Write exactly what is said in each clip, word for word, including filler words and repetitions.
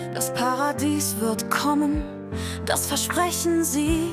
Das Paradies wird kommen, das versprechen sie.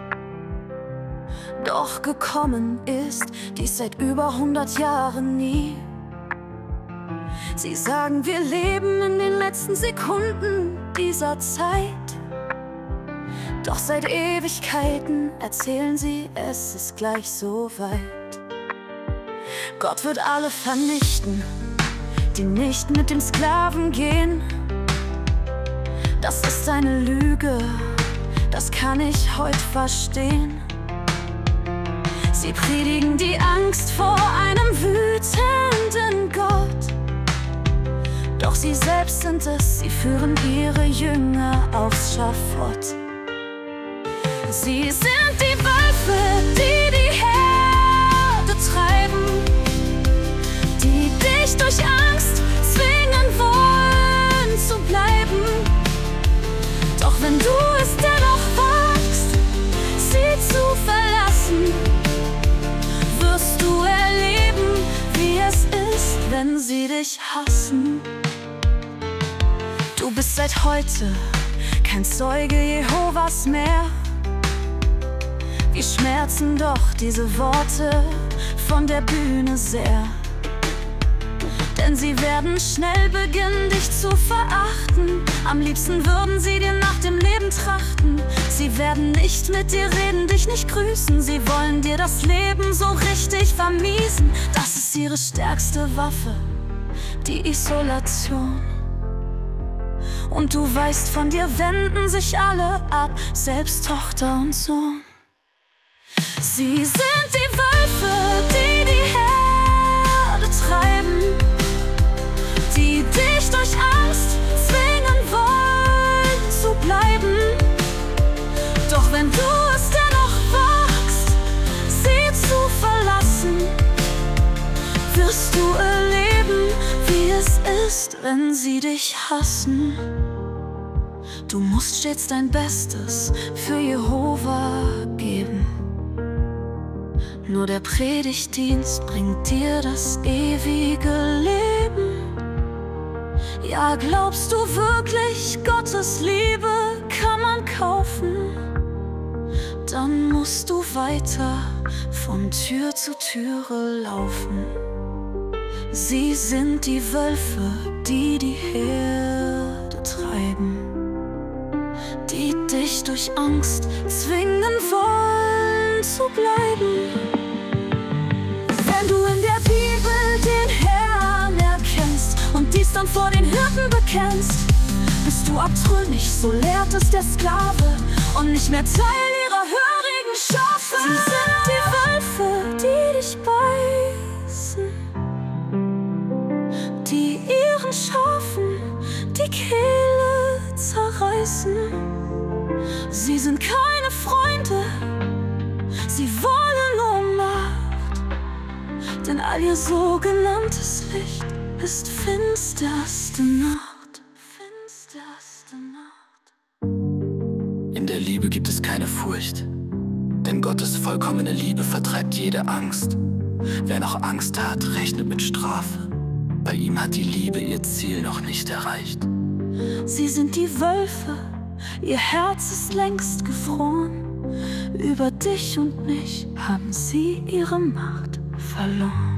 Doch gekommen ist dies seit über hundert Jahren nie. Sie sagen, wir leben in den letzten Sekunden dieser Zeit. Doch seit Ewigkeiten erzählen sie, es ist gleich so weit. Gott wird alle vernichten, die nicht mit dem Sklaven gehen. Das ist eine Lüge, das kann ich heute verstehen. Sie predigen die Angst vor einem wütenden Gott. Doch sie selbst sind es, sie führen ihre Jünger aufs Schafott. Sie sind die Wölfe, die die Herde treiben, die dich durch Angst zwingen wollen zu bleiben. Doch wenn du es dennoch wagst, sie zu verlassen, wirst du erleben, wie es ist, wenn sie dich hassen. Du bist seit heute kein Zeuge Jehovas mehr. Wir schmerzen doch diese Worte von der Bühne sehr. Denn sie werden schnell beginnen, dich zu verachten. Am liebsten würden sie dir nach dem Leben trachten. Sie werden nicht mit dir reden, dich nicht grüßen. Sie wollen dir das Leben so richtig vermiesen. Das ist ihre stärkste Waffe, die Isolation. Und du weißt, von dir wenden sich alle ab, selbst Tochter und Sohn. Sie sind die Wölfe, die die Herde treiben, die dich durch Angst zwingen wollen zu bleiben. Doch wenn du es dennoch wagst, sie zu verlassen, wirst du erleben, wie es ist, wenn sie dich hassen. Du musst stets dein Bestes für Jehova geben. Nur der Predigtdienst bringt dir das ewige Leben. Ja, glaubst du wirklich, Gottes Liebe kann man kaufen? Dann musst du weiter von Tür zu Türe laufen. Sie sind die Wölfe, die die Herde treiben, die dich durch Angst zwingen wollen zu bleiben. Wenn du in der Bibel den Herrn erkennst und dies dann vor den Hirten bekennst, bist du abtrünnig, so lehrt es der Sklave, und nicht mehr Teil ihrer hörigen Schafe. Sie sind die Wölfe, die dich beißen, die ihren Schafen die Kehle zerreißen. Sie sind keine Freunde, sie wollen nur Macht, denn all ihr sogenanntes Licht ist finsterste Nacht. Finsterste Nacht. In der Liebe gibt es keine Furcht, denn Gottes vollkommene Liebe vertreibt jede Angst. Wer noch Angst hat, rechnet mit Strafe. Bei ihm hat die Liebe ihr Ziel noch nicht erreicht. Sie sind die Wölfe, ihr Herz ist längst gefroren. Über dich und mich haben sie ihre Macht verloren.